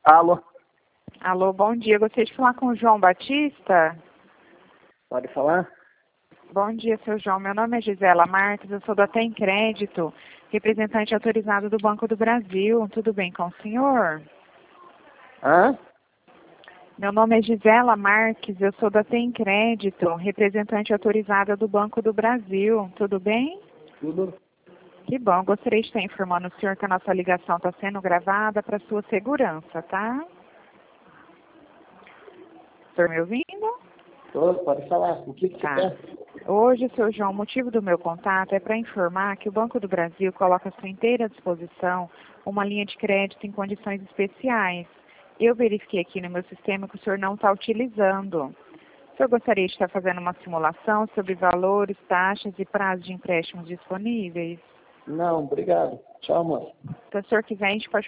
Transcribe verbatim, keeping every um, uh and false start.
Alô? Alô, bom dia. Gostaria de falar com o João Batista. Pode falar? Bom dia, seu João. Meu nome é Gisela Marques, eu sou da Tem Crédito, representante autorizado do Banco do Brasil. Tudo bem com o senhor? Hã? Meu nome é Gisela Marques, eu sou da Tem Crédito, representante autorizada do Banco do Brasil. Tudo bem? Tudo. Que bom. Gostaria de estar informando o senhor que a nossa ligação está sendo gravada para sua segurança, tá? Está me ouvindo? Tô, pode falar. O que, que Tá. você quer? Hoje, seu João, o motivo do meu contato é para informar que o Banco do Brasil coloca à sua inteira disposição uma linha de crédito em condições especiais. Eu verifiquei aqui no meu sistema que o senhor não está utilizando. O senhor gostaria de estar fazendo uma simulação sobre valores, taxas e prazos de empréstimos disponíveis? Não, obrigado. Tchau, moço. Se o senhor quiser, a gente pode